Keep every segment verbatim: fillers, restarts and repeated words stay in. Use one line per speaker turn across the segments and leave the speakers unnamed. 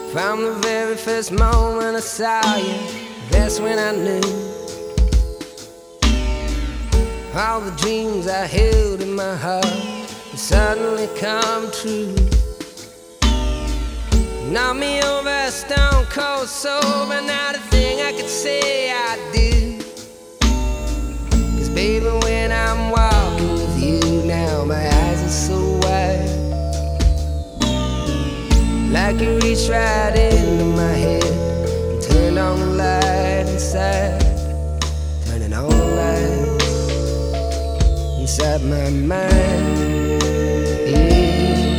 From the very first moment I saw you, that's when I knew all the dreams I held in my heart would suddenly come true. Knock me over stone cold sober, not a thing I could say I do. 'Cause baby, when I'm walking with you now, my eyes are so wide, like you reached right into my head and turned on the light inside, turning on the light inside my mind. Yeah.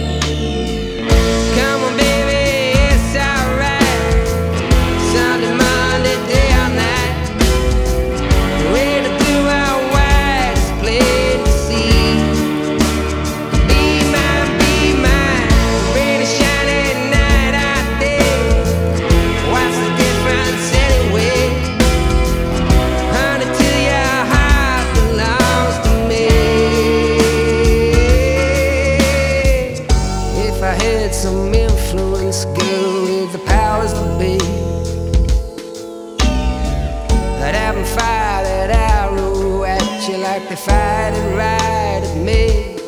Come on, baby, it's alright. Sunday, Monday, day or night. The way the blue and white is plain to see. Be mine, be mine. Rain is shining night out there. What's the difference anyway? Honey, till your heart belongs to me. If I had some influence, girl, with the powers to be, I'd have them fire that arrow at you like they fired it right at me.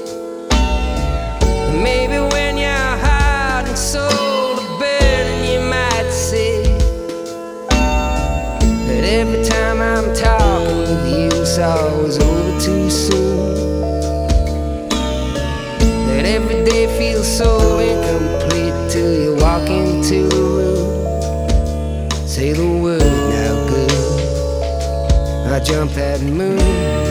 And maybe when your heart and soul are burning, you might see that every time I'm talking with you, it's always over too soon. That every day feels so incomplete till you walk into the room. Say the word now, girl, I jump that moon.